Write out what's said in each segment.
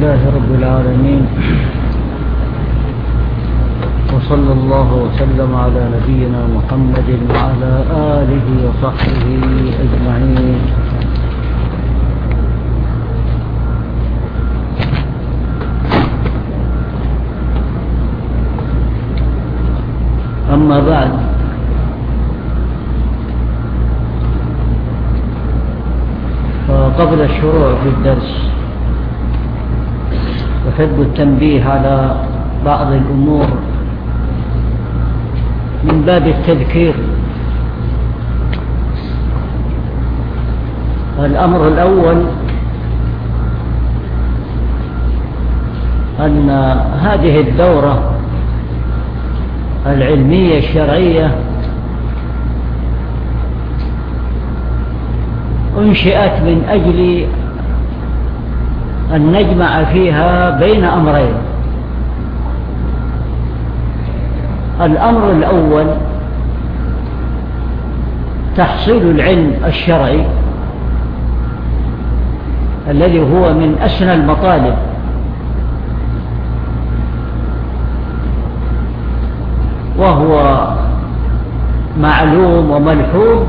لله رب العالمين، وصلى الله وسلم على نبينا محمد وعلى آله وصحبه أجمعين. أما بعد، فقبل الشروع في الدرس أحب التنبيه على بعض الأمور من باب التذكير. الأمر الأول أن هذه الدورة العلمية الشرعية أنشئت من أجل أن نجمع فيها بين أمرين. الأمر الأول تحصيل العلم الشرعي الذي هو من أسنى المطالب، وهو معلوم وملحوظ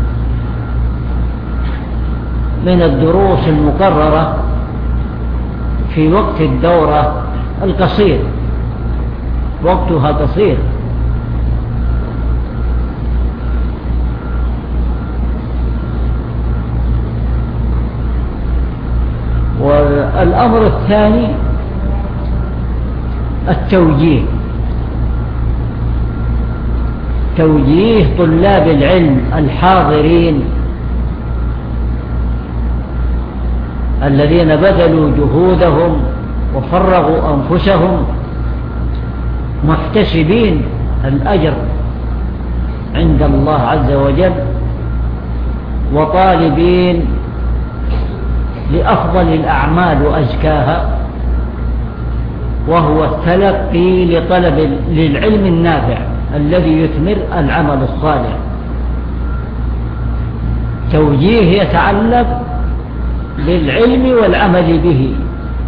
من الدروس المقررة في وقت الدورة القصير، وقتها قصير. والأمر الثاني التوجيه، توجيه طلاب العلم الحاضرين الذين بذلوا جهودهم وفرغوا أنفسهم محتسبين الأجر عند الله عز وجل، وطالبين لأفضل الأعمال وأزكاها، وهو التلقي للعلم النافع الذي يثمر العمل الصالح. توجيه يتعلق بالعلم والعمل به،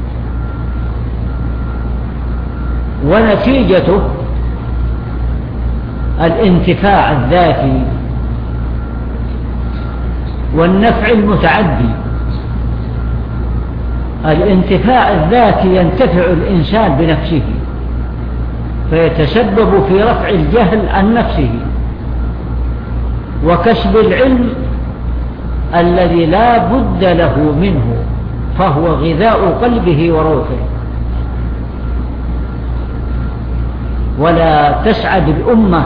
ونتيجته الانتفاع الذاتي والنفع المتعدي. الانتفاع الذاتي ينتفع الإنسان بنفسه فيتسبب في رفع الجهل عن نفسه وكسب العلم الذي لا بد له منه، فهو غذاء قلبه وروحه. ولا تسعد الأمة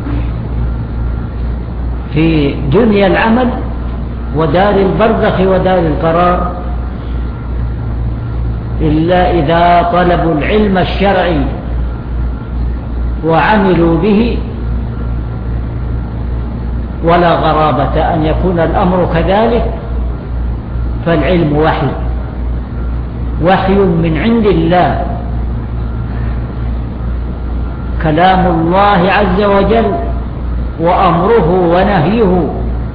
في دنيا العمل ودار البرزخ ودار القرار إلا إذا طلبوا العلم الشرعي وعملوا به. ولا غرابة أن يكون الأمر كذلك، فالعلم وحي من عند الله، كلام الله عز وجل وأمره ونهيه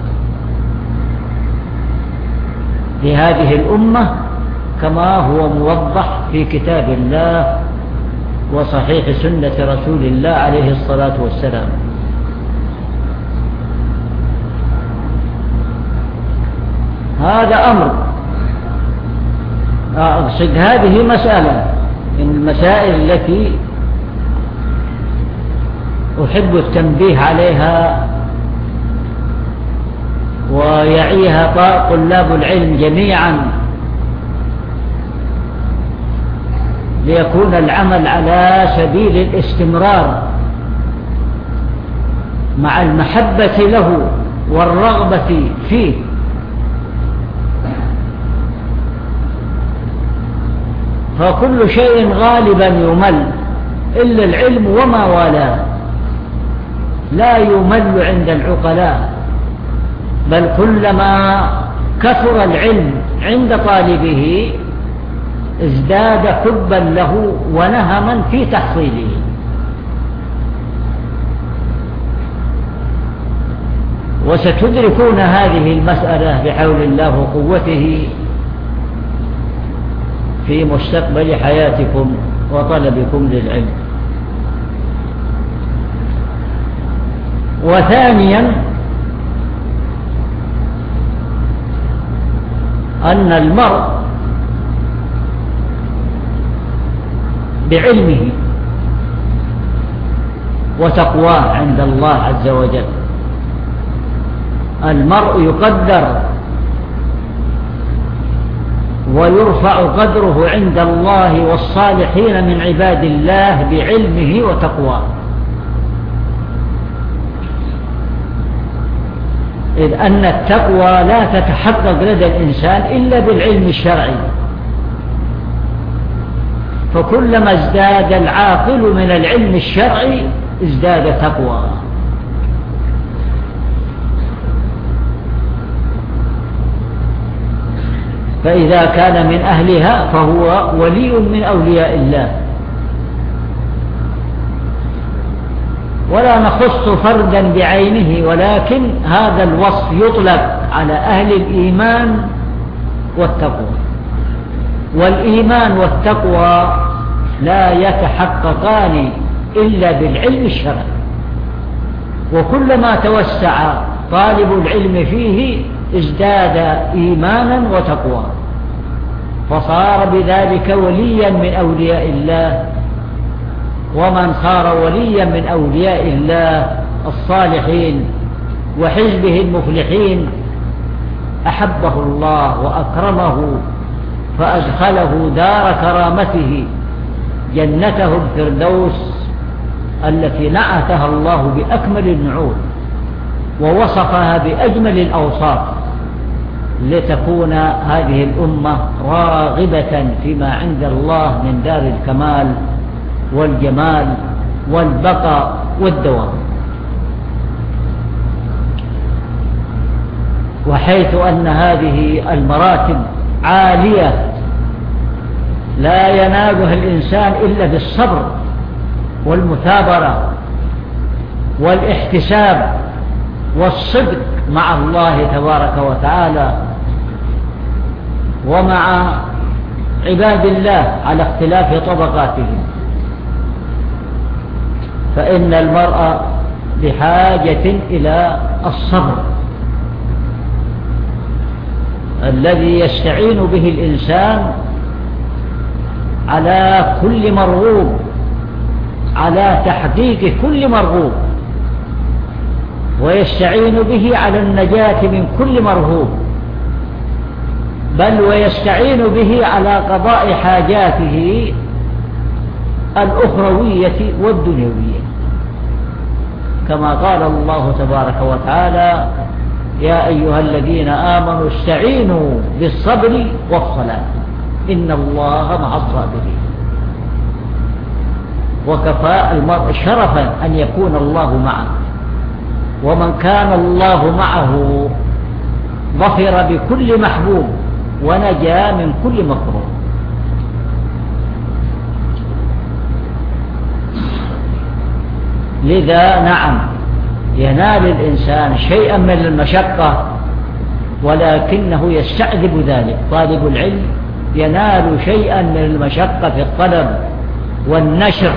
لهذه الأمة كما هو موضح في كتاب الله وصحيح سنة رسول الله عليه الصلاة والسلام. هذا أمر. أقصد هذه مسألة من المسائل التي أحب التنبيه عليها ويعيها طلاب العلم جميعا، ليكون العمل على سبيل الاستمرار مع المحبة له والرغبة فيه. فكل شيء غالبا يمل إلا العلم وما والاه، لا يمل عند العقلاء، بل كلما كثر العلم عند طالبه ازداد حبا له ونهما في تحصيله. وستدركون هذه المسألة بحول الله وقوته في مستقبل حياتكم وطلبكم للعلم. وثانيا أن المرء بعلمه وتقواه عند الله عز وجل، المرء يقدر ويرفع قدره عند الله والصالحين من عباد الله بعلمه وتقواه، إذ أن التقوى لا تتحقق لدى الإنسان إلا بالعلم الشرعي، فكلما ازداد العاقل من العلم الشرعي ازداد تقوى. فإذا كان من أهلها فهو ولي من أولياء الله. ولا نخص فردا بعينه، ولكن هذا الوصف يطلق على أهل الإيمان والتقوى، والإيمان والتقوى لا يتحققان إلا بالعلم الشرعي، وكلما توسع طالب العلم فيه ازداد إيمانا وتقوى، فصار بذلك وليا من أولياء الله. ومن صار وليا من أولياء الله الصالحين وحزبه المفلحين أحبه الله وأكرمه فأدخله دار كرامته جنته الفردوس التي نعتها الله بأكمل النعوت ووصفها بأجمل الأوصاف، لتكون هذه الأمة راغبة فيما عند الله من دار الكمال والجمال والبقاء والدوام. وحيث أن هذه المراتب عالية لا ينالها الإنسان إلا بالصبر والمثابرة والاحتساب والصدق مع الله تبارك وتعالى ومع عباد الله على اختلاف طبقاتهم، فإن المرء بحاجة إلى الصبر الذي يستعين به الإنسان على كل مرغوب، على تحقيق كل مرغوب، ويستعين به على النجاة من كل مرهوب، بل ويستعين به على قضاء حاجاته الأخروية والدنيوية، كما قال الله تبارك وتعالى: يا أيها الذين آمنوا استعينوا بالصبر والصلاة إن الله مع الصابرين. وكفى المرء شرفا أن يكون الله معه، ومن كان الله معه ظفر بكل محبوب ونجا من كل مكروه. لذا نعم ينال الإنسان شيئا من المشقة، ولكنه يستعذب ذلك. طالب العلم ينال شيئا من المشقة في الطلب والنشر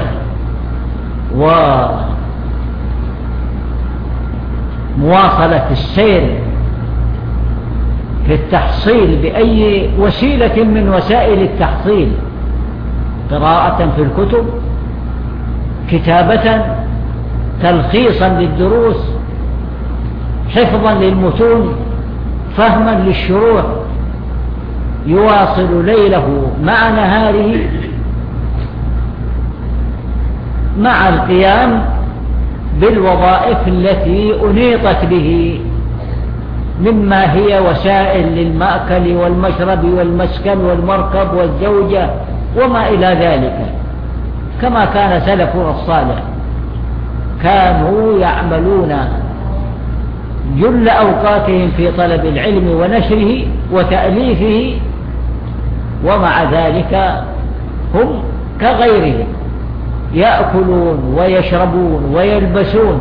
ومواصلة السير في التحصيل بأي وسيلة من وسائل التحصيل، قراءة في الكتب، كتابة، تلخيصا للدروس، حفظا للمتون، فهما للشروح، يواصل ليله مع نهاره مع القيام بالوظائف التي أنيطت به مما هي وسائل للمأكل والمشرب والمسكن والمركب والزوجة وما إلى ذلك، كما كان سلفنا الصالح كانوا يعملون جل أوقاتهم في طلب العلم ونشره وتأليفه، ومع ذلك هم كغيرهم يأكلون ويشربون ويلبسون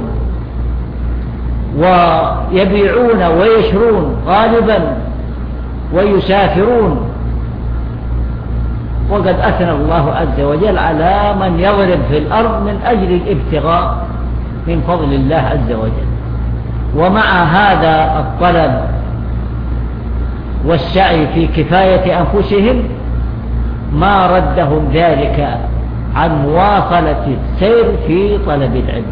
ويبيعون ويشرون غالبا ويسافرون وقد أثنى الله عز وجل على من يضرب في الأرض من أجل الابتغاء من فضل الله عز وجل. ومع هذا الطلب والسعي في كفاية أنفسهم ما ردهم ذلك عن مواصلة السير في طلب العلم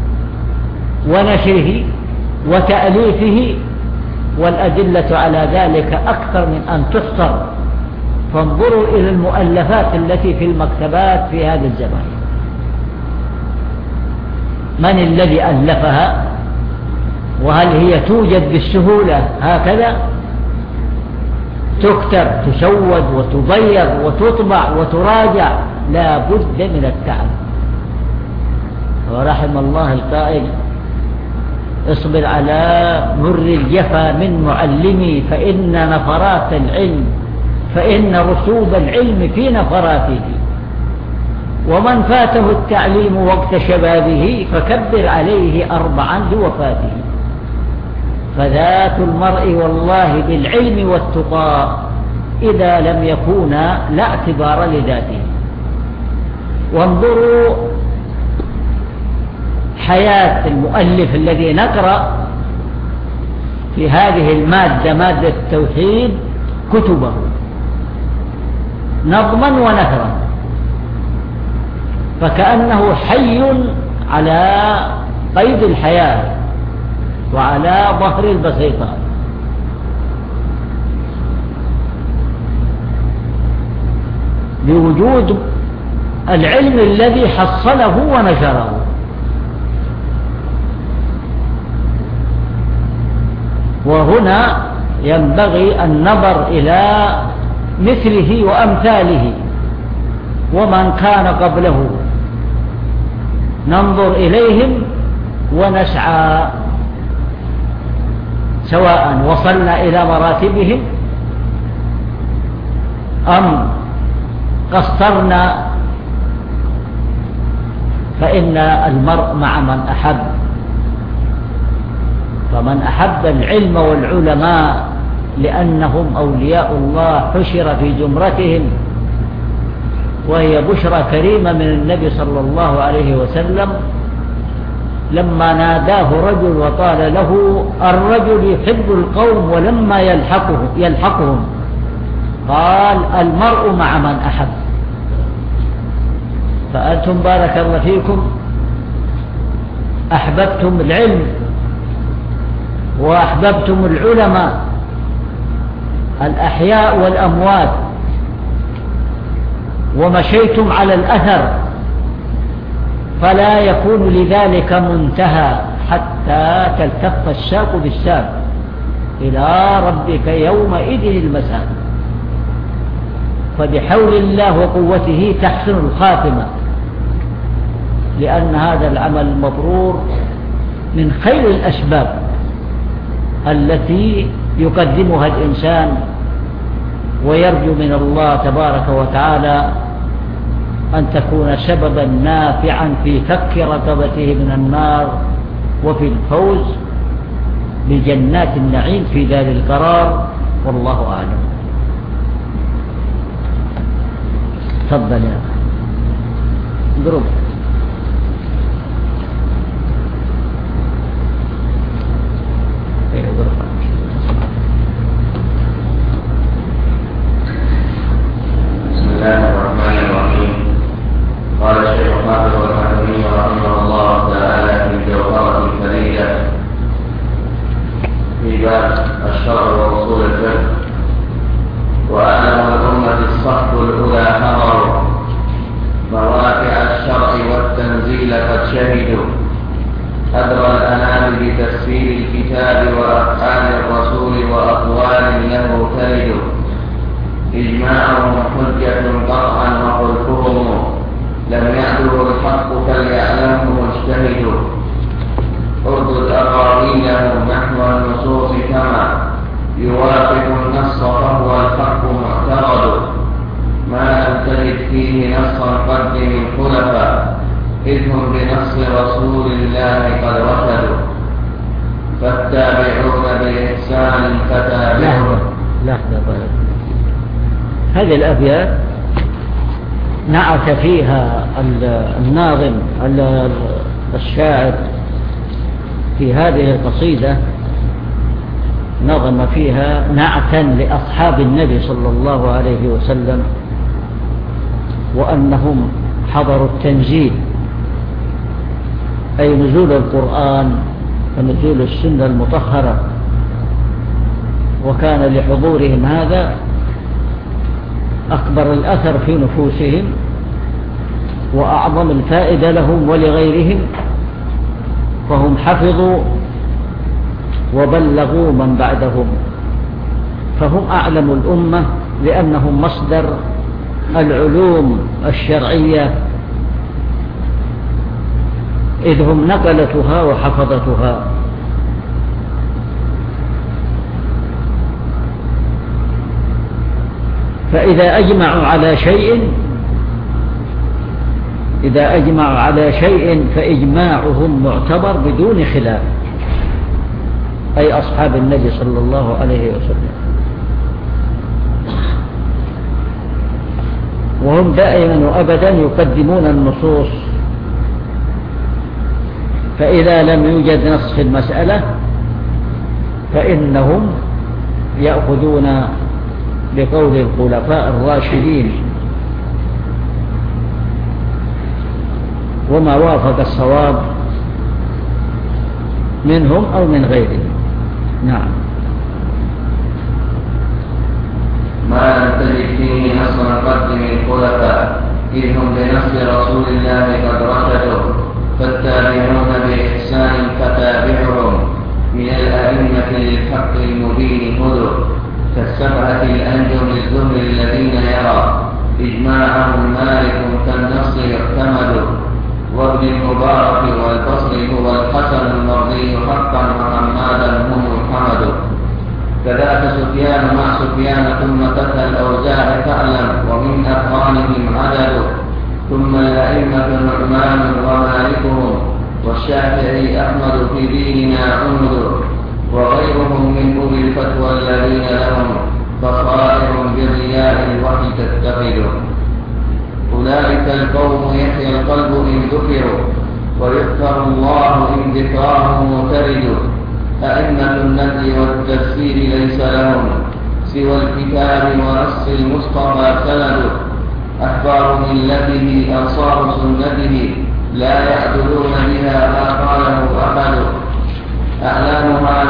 ونشره وتأليفه، والأدلة على ذلك أكثر من أن تحصر. فانظروا إلى المؤلفات التي في المكتبات في هذا الزمان، من الذي ألفها؟ وهل هي توجد بالسهولة هكذا؟ تكتب تسود وتبيض وتطبع وتراجع، لا بد من التعب. ورحم الله القائل: اصبر على مر الجفا من معلمي فإن رسوب العلم في نفراته، ومن فاته التعليم وقت شبابه فكبر عليه 4 لوفاته. فذات المرء والله بالعلم والتقى إذا لم يكونا لا اعتبار لذاته. وانظروا حياة المؤلف الذي نقرأ في هذه المادة، مادة التوحيد، كتبه نظما ونثرا، فكأنه حي على قيد الحياة وعلى ظهر البسيطة. بوجود العلم الذي حصله ونشره. وهنا ينبغي النظر إلى مثله وأمثاله ومن كان قبله، ننظر إليهم ونسعى، سواء وصلنا إلى مراتبهم أم قصرنا، فإن المرء مع من أحب. فمن أحب العلم والعلماء لأنهم أولياء الله حشر في جمرتهم، وهي بشرى كريمة من النبي صلى الله عليه وسلم لما ناداه رجل وقال له: الرجل يحب القوم ولما يلحقهم قال: المرء مع من أحب. فأنتم بارك الله فيكم أحببتم العلم وأحببتم العلماء الأحياء والأموات، ومشيتم على الأثر، فلا يكون لذلك منتهى حتى تلتف الساق بالساق إلى ربك يومئذ المساق. فبحول الله وقوته تحسن الخاتمة، لأن هذا العمل المبرور من خير الأسباب التي يقدمها الإنسان، ويرجو من الله تبارك وتعالى أن تكون سببا نافعا في فك رقبته من النار وفي الفوز بجنات النعيم في دار القرار. والله أعلم. تفضل يا ضرب. بسم الله الرحمن الرحيم. قال الشيخ حافظ الحكمي رحمه الله تعالى في الجوهرة الفريدة في باب الشرع وأصول الفقه: وأعلم الأمة الصحب الأولى حضروا مواقع الشرع والتنزيل قد شهدوا، أدرى الأنام بتفسير الكتاب وأفعال الرسول وأقوال له تلد، إجماعهم حجة قطعا وخلفهم لم يعده الحق فليعلمه مجتهد، أرد الأقاويل نحو النصوص كما يوافق النص فهو الحق معتقد، ما لم تجد فيه نصا قدم الخلفاء إذ هم بنص رسول الله قد رشدوا، فالتابعون بإحسان فتابعون. لا هذه الأبيات نعت فيها الناظم الشاعر في هذه القصيدة، نظم فيها نعتا لأصحاب النبي صلى الله عليه وسلم، وأنهم حضروا التنزيل أي نزول القرآن ونزول السنة المطهرة، وكان لحضورهم هذا أكبر الأثر في نفوسهم وأعظم الفائدة لهم ولغيرهم، فهم حفظوا وبلغوا من بعدهم، فهم أعلم الأمة لأنهم مصدر العلوم الشرعية، إذ هم نقلتها وحفظتها. فإذا أجمعوا على شيء فإجماعهم معتبر بدون خلاف، أي أصحاب النبي صلى الله عليه وسلم. وهم دائما وأبدا يقدمون النصوص، فإذا لم يوجد نص في المسألة فإنهم يأخذون بقول الخلفاء الراشدين، وما وافق الصواب منهم أو من غيرهم. نعم. ما لم تجد فيه نصا قدم الخلفاء، إذ هم بنص رسول الله قد رشدوا، فالتابعون بإحسان فتابعهم من الأئمة للحق المبين هدوا، كالسبعة الأنجم الزهر الذين يرى إجماعهم مالك كالنص يعتمد، وابن المبارك والبصري هو الحسن المرضي حقا وحمادا هم الحمد، كذاك سفيان مع سفيان ثم تتى الأوزاع تعلم، ومن أقرانهم عدد، ثم الأئمة نعمان ومالكهم، والشافعي أحمد في ديننا عمد، وغيرهم من أولي الفتوى الذين لهم بصائر بالرياء الوحي تتخذ. أولئك القوم يحيى القلب إن ذكروا، ويذكر الله إن ذكراه مترد، أئمة النهي والتفسير ليس لهم سوى الكتاب ونص المصطفى سند، أحبار ملته أنصار سنته لا يعدلون بها ما قاله أحد، أعلامها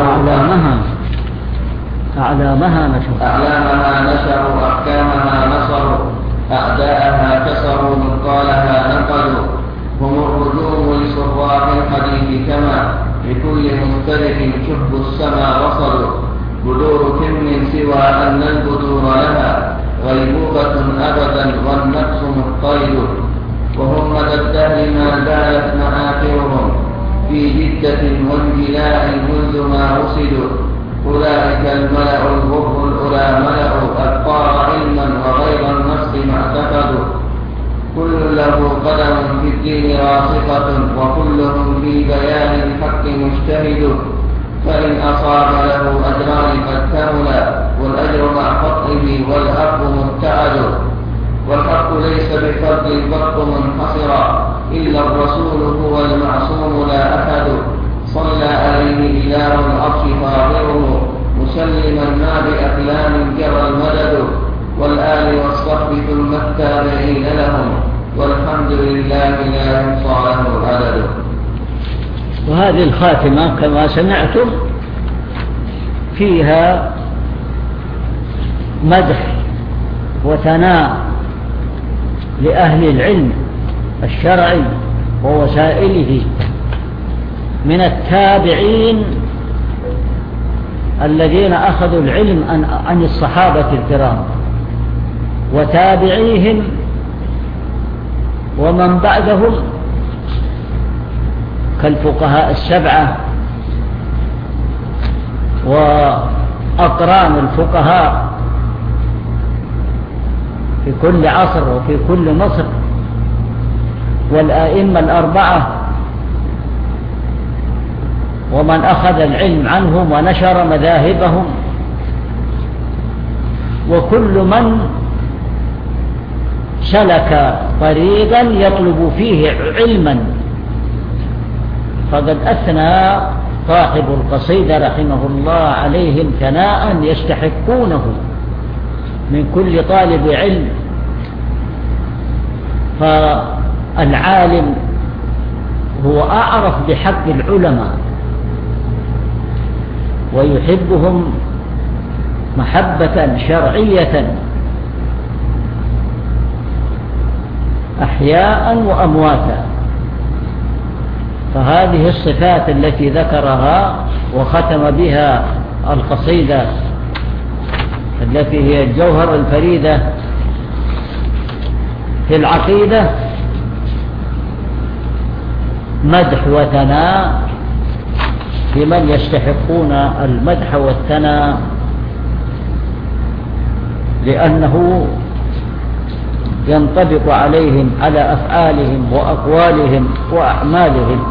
نشروا أحكامها نصروا، أعداءها كسروا مثقالها نقلوا، هم الرجوم لسراق الحديث كما لكل مختلف شب السما وصلوا، بدور كم سوى أن البدور لها غيبوبة أبدا والنفس مضطرد، وهم مدى الدهر ما زالت مآخرهم في جدة وانجلاء منذ ما وصلوا، أولئك الملأ الغر الأولى ملأوا أبطار علما وغير النص ما اعتقدوا، كل له قدم في الدين راسخة وكلهم في بيان الحق مجتهد، فإن أصاب له أجران قد كملا والأجر مع خطئه والحق مبتعد، والحق ليس بفرد الفرق منحصرا إلا الرسول هو المعصوم لا أحد، صلى عليه إله العرش فاضره مسلما ما بأقلام جرى المدد، والآل والصحب ثم التابعين لهم والحمد لله لا يحصى له عدد. وهذه الخاتمة كما سمعتم فيها مدح وثناء لأهل العلم الشرعي ووسائله من التابعين الذين أخذوا العلم عن الصحابة الكرام وتابعيهم ومن بعدهم كالفقهاء السبعة وأقران الفقهاء في كل عصر وفي كل مصر، والآئمة الأربعة ومن أخذ العلم عنهم ونشر مذاهبهم، وكل من سلك طريقا يطلب فيه علما، فقد أثنى صاحب القصيدة رحمه الله عليهم ثناء يستحقونه من كل طالب علم. فالعالم هو أعرف بحق العلماء ويحبهم محبة شرعية أحياء وأمواتا. فهذه الصفات التي ذكرها وختم بها القصيدة التي هي الجوهر الفريدة في العقيدة مدح وثناء لمن يستحقون المدح والثناء، لأنه ينطبق عليهم على أفعالهم وأقوالهم وأعمالهم.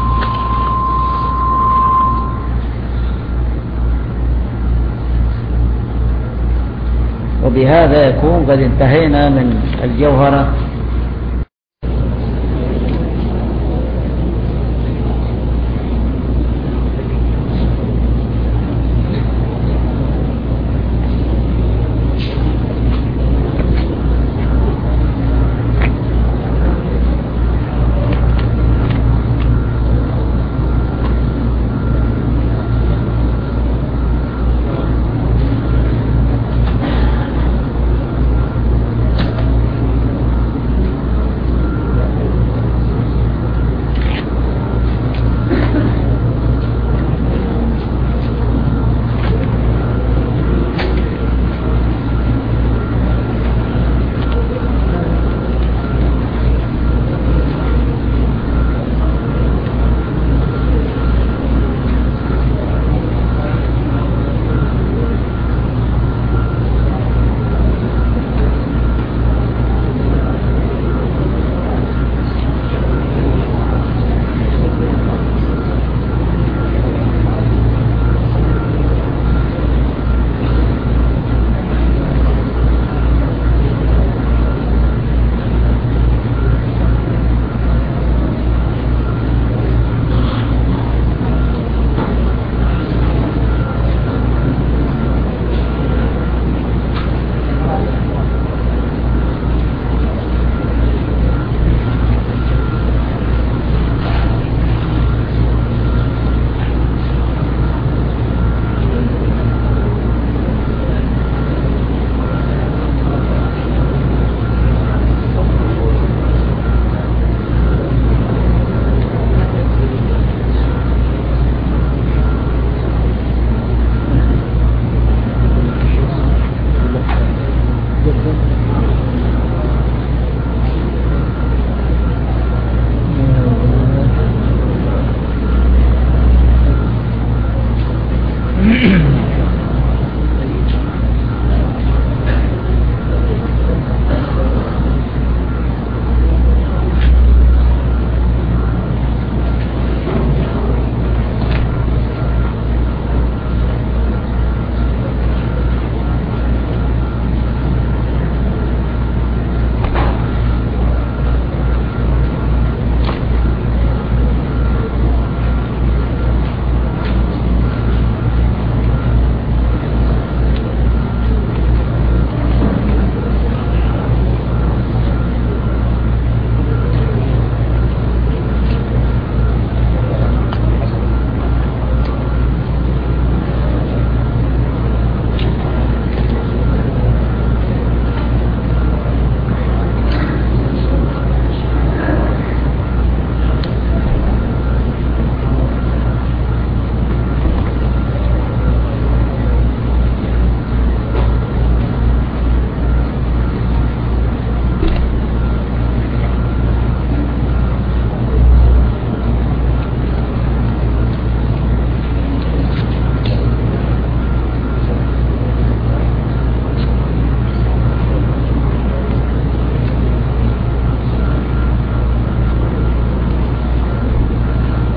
وبهذا يكون قد انتهينا من الجوهرة.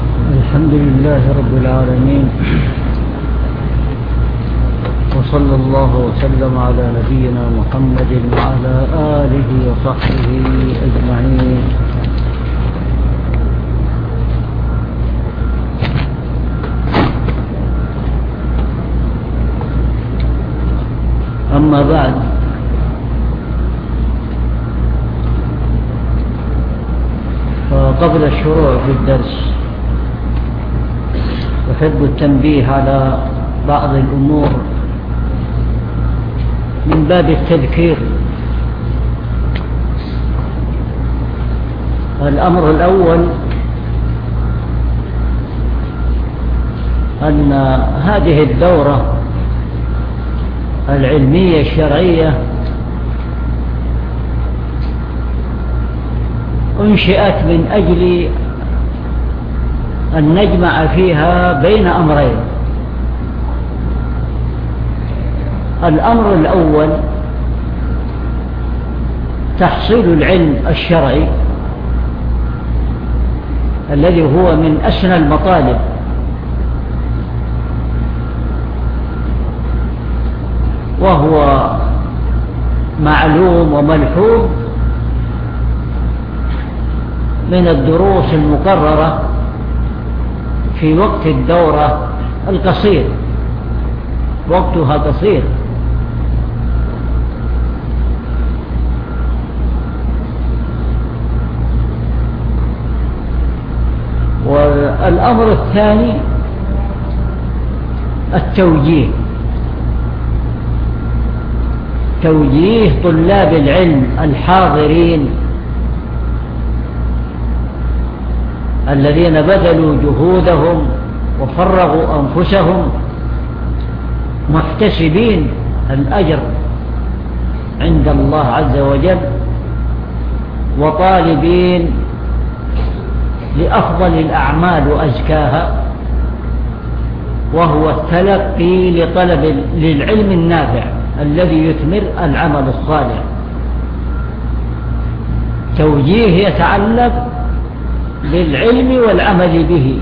الحمد لله رب العالمين، وصلى الله الله وسلم على نبينا محمد وعلى آله وصحبه أجمعين. أما بعد، فقبل الشروع في الدرس أحب التنبيه على بعض الأمور من باب التذكير. الأمر الأول أن هذه الدورة العلمية الشرعية أنشئت من أجل أن نجمع فيها بين أمرين. الأمر الأول تحصيل العلم الشرعي الذي هو من أسنى المطالب، وهو معلوم وملحوظ من الدروس المقررة في وقت الدورة القصير، وقتها قصير. والأمر الثاني التوجيه، توجيه طلاب العلم الحاضرين الذين بذلوا جهودهم وفرغوا أنفسهم محتسبين الأجر عند الله عز وجل، وطالبين لأفضل الأعمال وأزكاها، وهو التلقي للعلم النافع الذي يثمر العمل الصالح. توجيه يتعلق بالعلم والعمل به،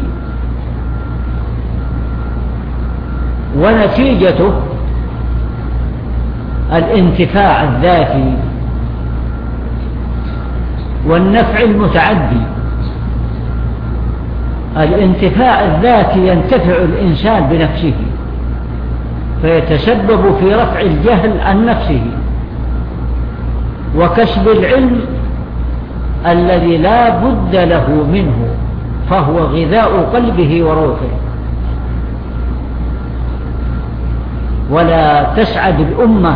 ونتيجته الانتفاع الذاتي والنفع المتعدي. الانتفاع الذاتي ينتفع الإنسان بنفسه فيتسبب في رفع الجهل عن نفسه وكسب العلم الذي لا بد له منه، فهو غذاء قلبه وروحه. ولا تسعد الأمة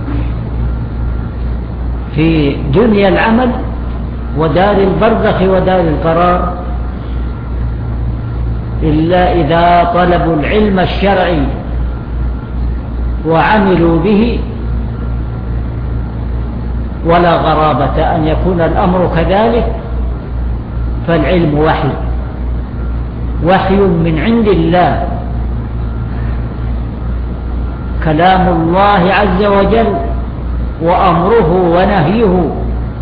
في دنيا العمل ودار البرزخ ودار القرار إلا إذا طلبوا العلم الشرعي وعملوا به. ولا غرابة أن يكون الأمر كذلك، فالعلم وحي من عند الله، كلام الله عز وجل وأمره ونهيه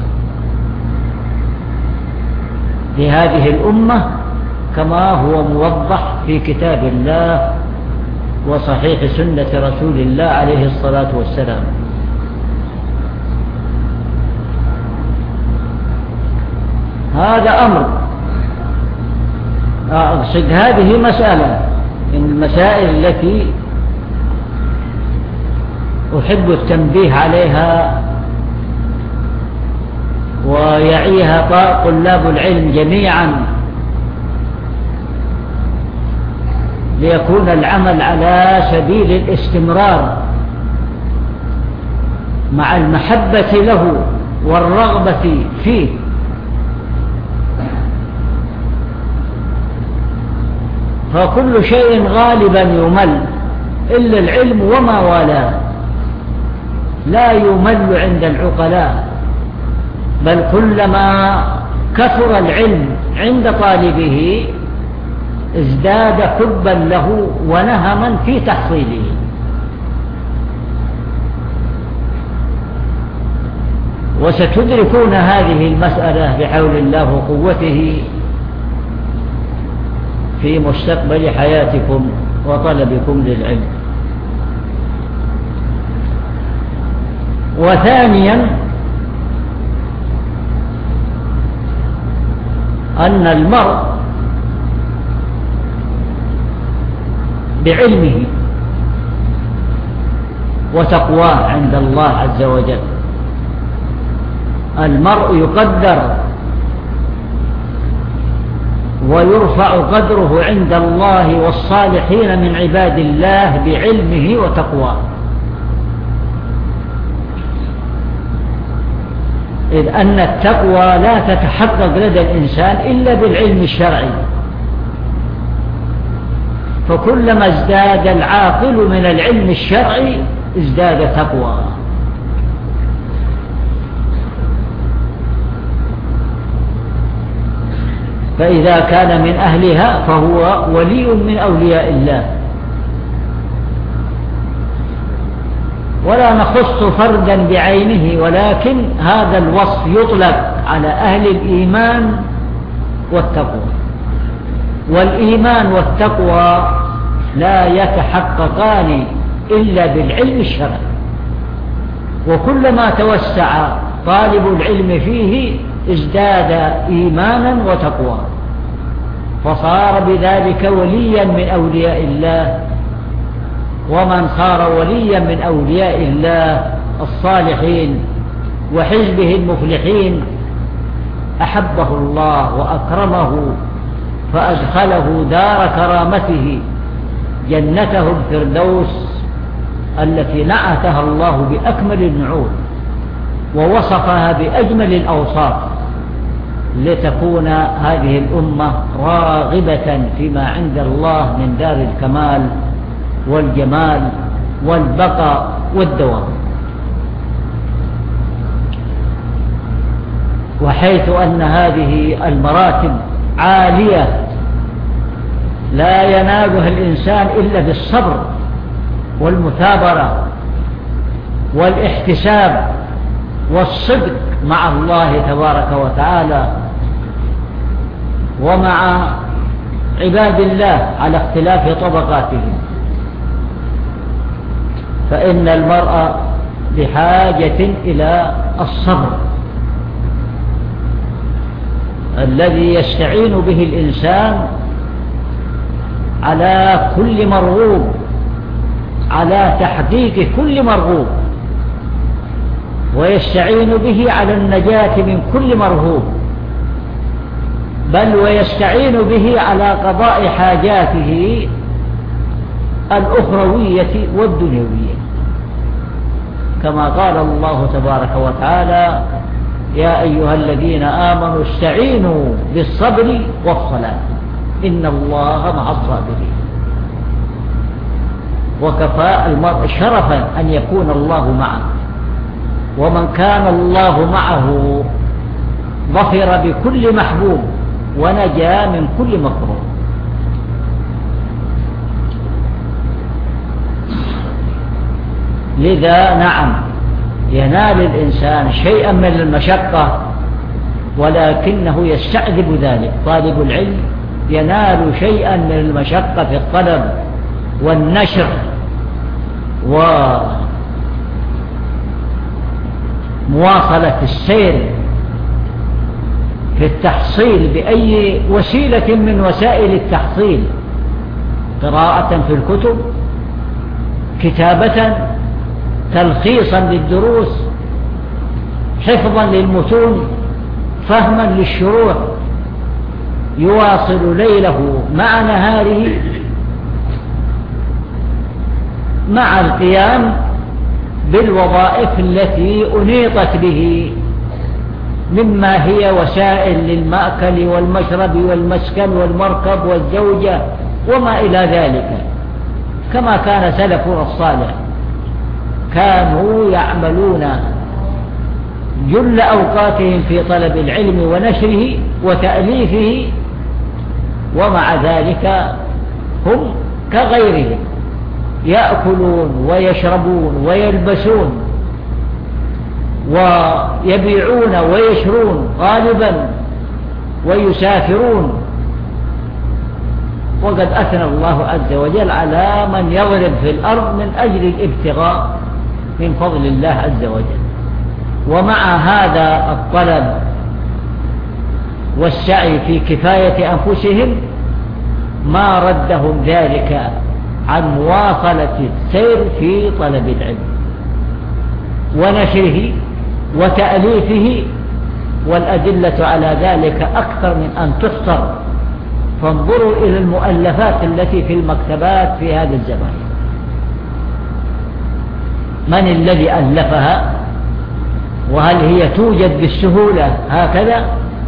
لهذه الأمة كما هو موضح في كتاب الله وصحيح سنة رسول الله عليه الصلاة والسلام. هذا أمر. أقصد هذه مسألة من المسائل التي أحب التنبيه عليها ويعيها طلاب العلم جميعا، ليكون العمل على سبيل الاستمرار مع المحبة له والرغبة فيه. فكل شيء غالبا يمل إلا العلم وما والاه، لا يمل عند العقلاء، بل كلما كثر العلم عند طالبه ازداد حبا له ونهما في تحصيله. وستدركون هذه المسألة بحول الله وقوته في مستقبل حياتكم وطلبكم للعلم. وثانيا أن المرء بعلمه وتقواه عند الله عز وجل، المرء يقدر ويرفع قدره عند الله والصالحين من عباد الله بعلمه وتقواه، إذ أن التقوى لا تتحقق لدى الإنسان إلا بالعلم الشرعي، فكلما ازداد العاقل من العلم الشرعي ازداد تقوى. فإذا كان من أهلها فهو ولي من أولياء الله. ولا نخص فردا بعينه، ولكن هذا الوصف يطلق على أهل الإيمان والتقوى، والإيمان والتقوى لا يتحققان إلا بالعلم الشرعي، وكلما توسع طالب العلم فيه ازداد إيمانا وتقوى، فصار بذلك وليا من أولياء الله. ومن صار وليا من أولياء الله الصالحين وحزبه المفلحين أحبه الله وأكرمه فأدخله دار كرامته جنته الفردوس التي نعتها الله بأكمل النعوت ووصفها بأجمل الأوصاف، لتكون هذه الأمة راغبة فيما عند الله من دار الكمال والجمال والبقاء والدوام. وحيث أن هذه المراتب عالية لا ينالها الإنسان إلا بالصبر والمثابرة والاحتساب والصدق مع الله تبارك وتعالى ومع عباد الله على اختلاف طبقاتهم، فإن المرء بحاجة إلى الصبر الذي يستعين به الإنسان على كل مرغوب، على تحقيق كل مرغوب، ويستعين به على النجاة من كل مرهوب، بل ويستعين به على قضاء حاجاته الأخروية والدنيوية، كما قال الله تبارك وتعالى: يا أيها الذين آمنوا استعينوا بالصبر والصلاة إن الله مع الصابرين. وكفى المرء شرفا أن يكون الله معه، ومن كان الله معه ظفر بكل محبوب ونجا من كل مكروه. لذا نعم ينال الإنسان شيئا من المشقة، ولكنه يستعذب ذلك. طالب العلم ينال شيئا من المشقة في الطلب والنشر ومواصلة السير في التحصيل بأي وسيلة من وسائل التحصيل، قراءة في الكتب، كتابة، تلخيصا للدروس، حفظا للمتون، فهما للشروح، يواصل ليله مع نهاره مع القيام بالوظائف التي أنيطت به مما هي وسائل للمأكل والمشرب والمسكن والمركب والزوجة وما إلى ذلك، كما كان سلفنا الصالح كانوا يعملون جل أوقاتهم في طلب العلم ونشره وتأليفه، ومع ذلك هم كغيرهم يأكلون ويشربون ويلبسون ويبيعون ويشرون غالبا ويسافرون. وقد أثنى الله عز وجل على من يضرب في الأرض من أجل الابتغاء من فضل الله عز وجل. ومع هذا الطلب والسعي في كفاية أنفسهم ما ردهم ذلك عن مواصلة السير في طلب العلم ونشره وتأليفه، والأدلة على ذلك أكثر من أن تحصر. فانظروا إلى المؤلفات التي في المكتبات في هذا الزمان، من الذي ألفها؟ وهل هي توجد بالسهولة هكذا؟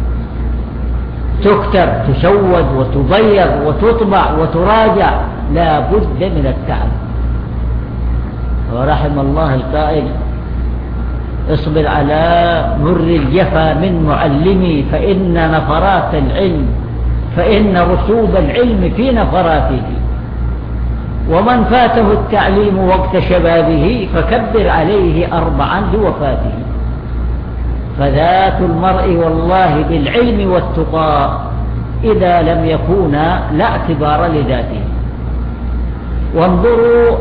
تكتب، تسود وتبيض وتطبع وتراجع، لا بد من التعب. ورحم الله القائل: اصبر على مر الجفا من معلمي فإن رسوب العلم في نفراته، ومن فاته التعليم وقت شبابه فكبر عليه 4 لوفاته. فذات المرء والله بالعلم والتقى إذا لم يكونا لا اعتبار لذاته. وانظروا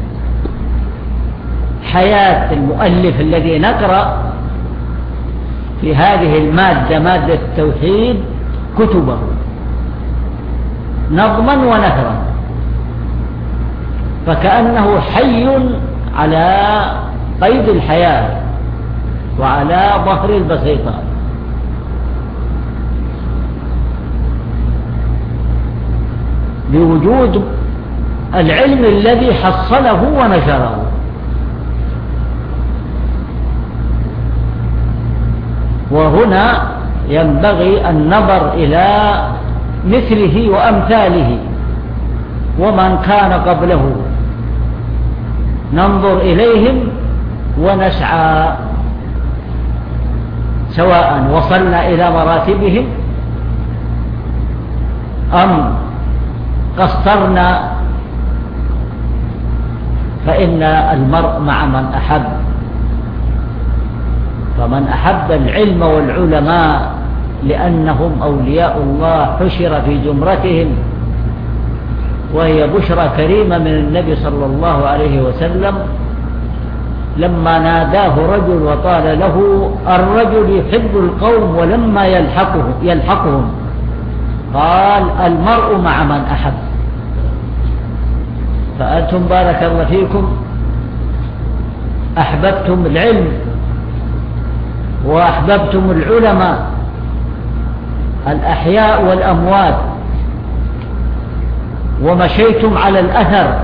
حياة المؤلف الذي نقرأ في هذه المادة، مادة التوحيد، كتبه نظما ونثرا، فكأنه حي على قيد الحياة وعلى ظهر البسيطة. بوجود العلم الذي حصله ونشره. وهنا ينبغي النظر إلى مثله وأمثاله ومن كان قبله، ننظر إليهم ونسعى، سواء وصلنا إلى مراتبهم أم قصرنا، فإن المرء مع من أحب. فمن أحب العلم والعلماء لأنهم أولياء الله حشر في جمرتهم، وهي بشرى كريمة من النبي صلى الله عليه وسلم لما ناداه رجل وقال له: الرجل يحب القوم ولما يلحقهم قال: المرء مع من أحب. فأنتم بارك الله فيكم أحببتم العلم وأحببتم العلماء الأحياء والأموات، ومشيتم على الأثر،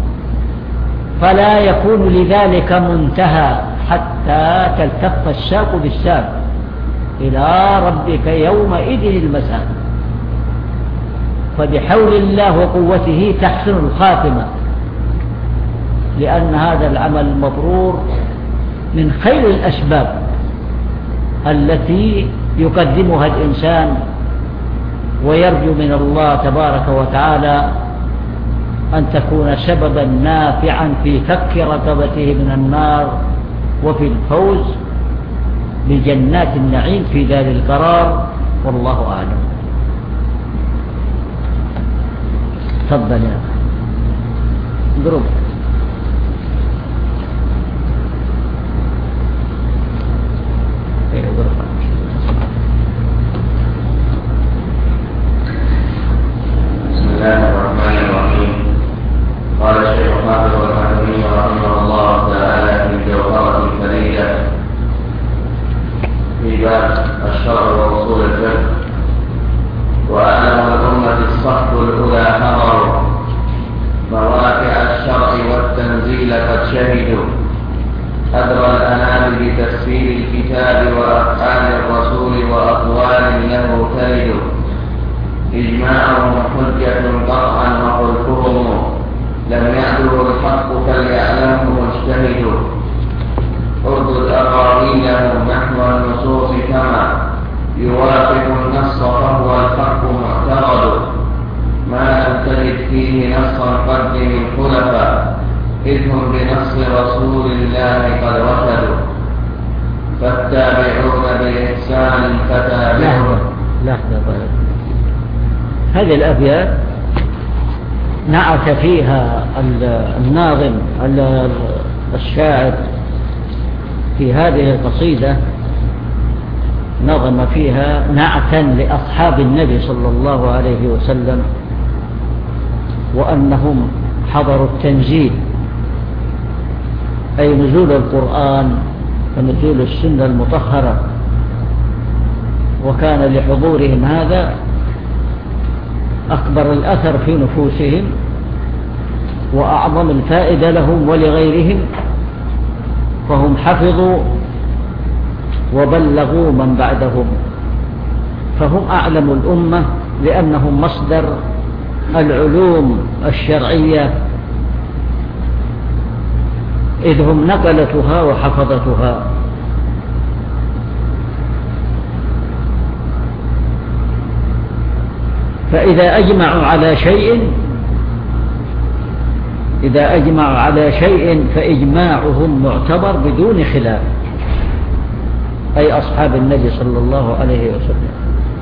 فلا يكون لذلك منتهى حتى تلتف الساق بالساق إلى ربك يومئذ المساق. فبحول الله وقوته تحسن الخاتمة، لأن هذا العمل المبرور من خير الأسباب التي يقدمها الإنسان، ويرجو من الله تبارك وتعالى أن تكون سببا نافعا في فك رقبته من النار وفي الفوز بجنات النعيم في دار القرار. والله أعلم. تفضل يا ضرب. بسم الله الرحمن الرحيم. قال الشيخ حافظ الحكمي رحمه الله تعالى في الجوهرة الفريدة في باب الشرع وأصول الفقه: وأعلم الأمة الصحب الأولى حضروا مواقع الشرع والتنزيل قد شهدوا، أدرى الأنام بتفسير الكتاب وأفعال الرسول وأقوال له تلد، إجماعهم حجة قطعا وخلفهم لم يعدوا الحق فليعلمه مجتهد، اردد أقاويلهم نحو النصوص كما يوافق النص فهو الحق معتقد، ما لم تجد فيه نصا قدم الخلفاء إذ هم بنص رسول الله قد رشدوا، فالتابعون بإحسان فتابعوا. هذه الأبيات نعت فيها الناظم الشاعر في هذه القصيدة نظم فيها نعتا لأصحاب النبي صلى الله عليه وسلم، وأنهم حضروا التنزيل أي نزول القرآن ونزول السنة المطهرة، وكان لحضورهم هذا أكبر الأثر في نفوسهم وأعظم الفائدة لهم ولغيرهم، فهم حفظوا وبلغوا من بعدهم، فهم أعلم الأمة لأنهم مصدر العلوم الشرعية، إذ هم نقلتها وحفظتها. فإذا أجمعوا على شيء فإجماعهم معتبر بدون خلاف، أي أصحاب النبي صلى الله عليه وسلم.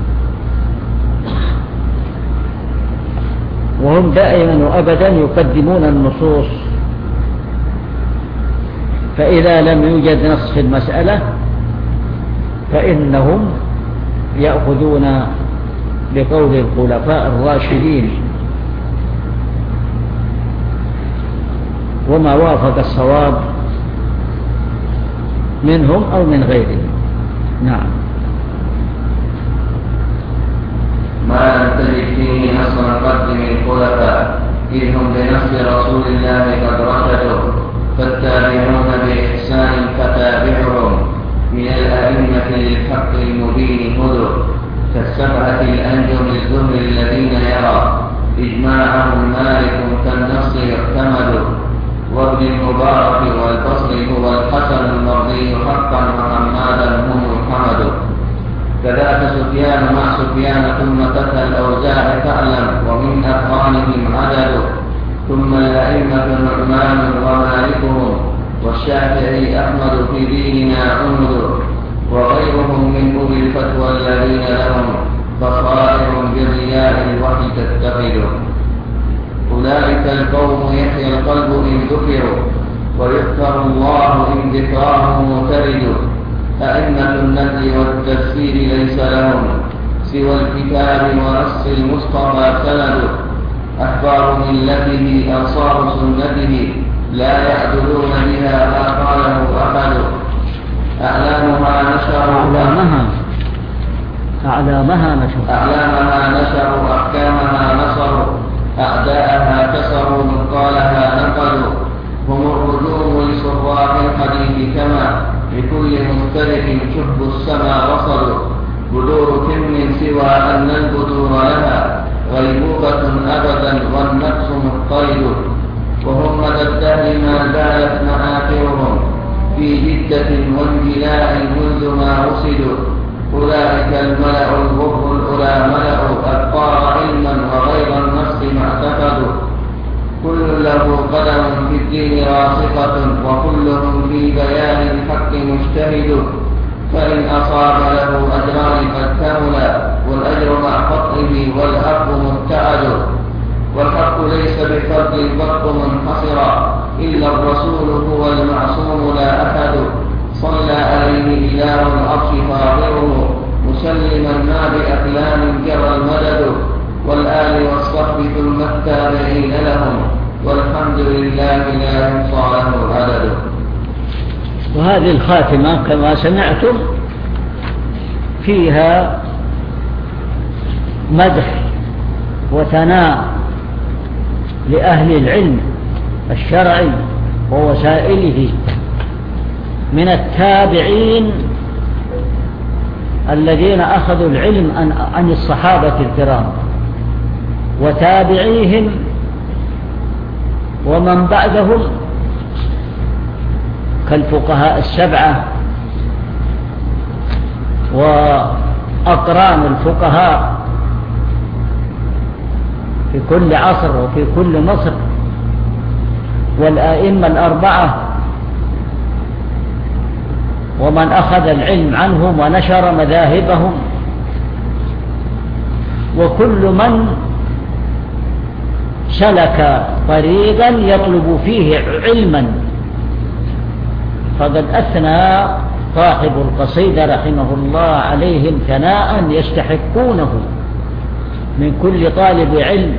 وهم دائما وأبدا يقدمون النصوص، فإذا لم يوجد نص في المسألة فإنهم يأخذون بقول الخلفاء الراشدين، وما وافق الصواب منهم أو من غيرهم. نعم. ما لم تجد فيه نص مقدم الخلفاء إذ هم بنص رسول الله قد رشدوا، فالتابعون بإحسان فتابعهم من الأئمة للحق المبين هدوا، كالسبعة الأنجم الزهر الذين يرى إجماعهم مالك كالنص يعتمد، وابن المبارك والبصري هو الحسن المرضي حقا وحمادا هم الحمد، كذاك سفيان مع سفيان ثم تتى الأوزاع تعلم ومن أقرانهم عدد، ثم الأئمة نعمان ومالكهم والشافعي أحمد في ديننا عمد، وغيرهم من أولي الفتوى الذين لهم بصائر بالرياء الوحي تتخذ، أولئك القوم يحيى القلب إن ذكروا ويذكر الله إن ذكراه مترد، أئمة النهي والتفسير ليس لهم سوى الكتاب ونص المصطفى سند، أحبار ملته أنصار سنته لا يعدلون بها ما قاله أحد، أعلامها نشروا أحكامها نصروا، أعداءها كسروا مثقالها نقلوا، هم الرجوم لصراح الحديث كما لكل مختلف شب السما وصلوا، بدور كم سوى أن البدور لها غيبوبة أبدا والنقص مضطرد، وهم مدى الدهر ما زالت مآثرهم في جدة وانجلاء منذ ما وصلوا، أولئك الملأ الغر الأولى ملأوا أبطار علما وغير النص ما اعتقدوا، كل له قدم في الدين راسخة وكلهم في بيان الحق مجتهد، فإن أصاب له أجران قد كملا والأجر مع قطعه والحق مبتعد، والحق ليس بفرد الفرق منحصرا إلا الرسول هو المعصوم لا أحد، صلى عليه إله العرش فاضره مسلما ما بأقلام جرى المدد، والآل والصحب ثم التابعين لهم والحمد لله لا يحصى له عدد. وهذه الخاتمة كما سمعتم فيها مدح وثناء لأهل العلم الشرعي ووسائله من التابعين الذين أخذوا العلم عن الصحابة الكرام وتابعيهم ومن بعدهم كالفقهاء السبعة وأقران الفقهاء في كل عصر وفي كل مصر، والآئمة الأربعة ومن أخذ العلم عنهم ونشر مذاهبهم، وكل من سلك طريقا يطلب فيه علما فقد أثنى صاحب القصيدة رحمه الله عليهم ثناء يستحقونه من كل طالب علم.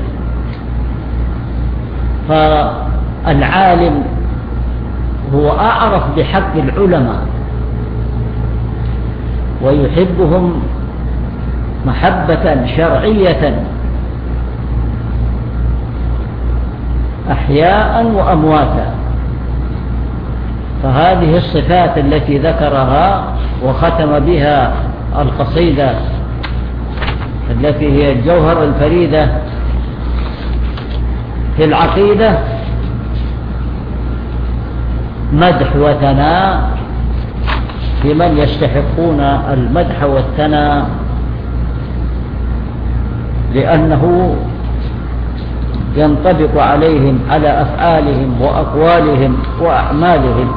فالعالم هو أعرف بحق العلماء ويحبهم محبة شرعية أحياء وأمواتا. فهذه الصفات التي ذكرها وختم بها القصيدة التي هي الجوهر الفريدة في العقيدة مدح وثناء لمن يستحقون المدح والثناء، لأنه ينطبق عليهم على أفعالهم وأقوالهم وأعمالهم.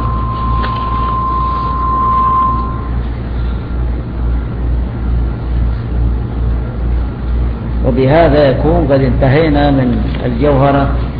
وبهذا يكون قد انتهينا من الجوهرة.